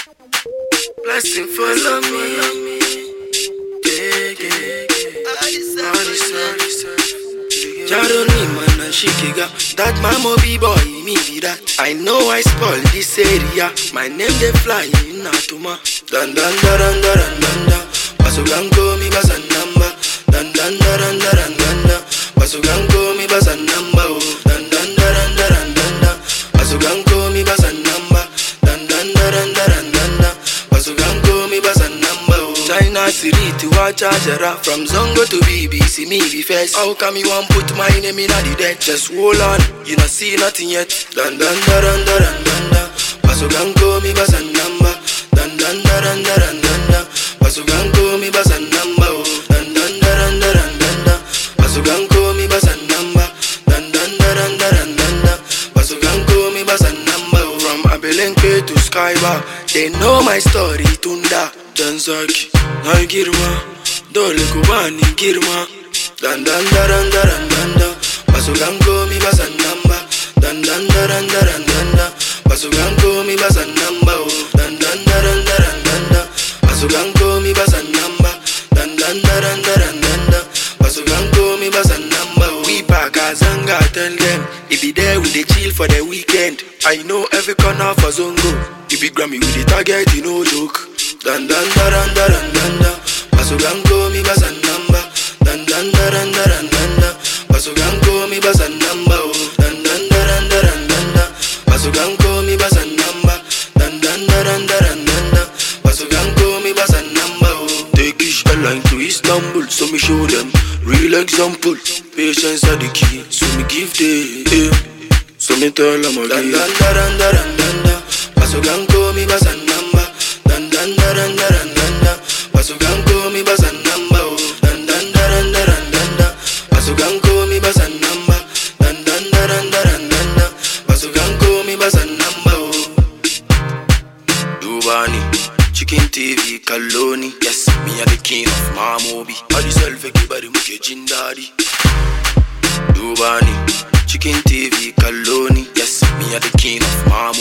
Blessing follow me. Jaroni man and Shikiga. That mama be boy, me be that. I know I spoil this area. My name they fly in Natuma. Dan dan dan dan dan dan. Basugango mi basan number. Dan dan dan dan dan dan. Basugango mi basan number. Dan dan dan dan dan dan. Basugango mi basan number. Dan dan dan dan dan dan. Basugango mi basan number. China City to Wachajara. From Zongo to BBC, me be first. How come you want put my name in the dead? Just hold on, you not see nothing yet. Dan dan dan dan dan dan. Basugango mi basan number. Dan dan dan dan dan dan. Basugango mi basan number. Dan dan dan dan dan dan. Basugango mi basan number. Dan dan dan dan dan dan. Basugango mi basan number. From Abelenke to Skybar, they know my story. Tunda Dansaki, Nai Girma, Dole Kubani Girma. Dan dan dan dan dan dan. Basugango mi basan number. Dan dan dan dan dan dan. Basugango mi basan number. Dan dan dan dan dan dan. Basugango mi basan number. Dan dan dan dan dan dan. Basugango mi basan number. We back Azanga, tell them if be there we dey chill for the weekend. I know every corner for Zongo. If be Grammy with the target, you no joke. Dan dan dan dan dan dan. Basugango mi basan number. Dan dan dan dan dan dan. Basugango mi basan number. Dan dan dan dan dan dan. Basugango mi basan number. Dan dan dan dan dan dan. Basugango mi basan number. Turkish Airlines to Istanbul, so me show them real example. Patience are the key, so me give them. So me tell them again. Dan dan dan dan dan. Basugango mi basan number. Dan dan dan dan dan dan. Basugango mi basan number. Dan dan dan dan dan dan. Basugango mi basan number. Dan dan dan dan dan dan. Basugango mi basan number. Dubani, Chicken TV, Kaloni. Yes, me are the king of Mamobi. I deserve everybody muke jindadi. Dubani, Chicken TV, Kaloni. Yes, me are the king of Mamobi.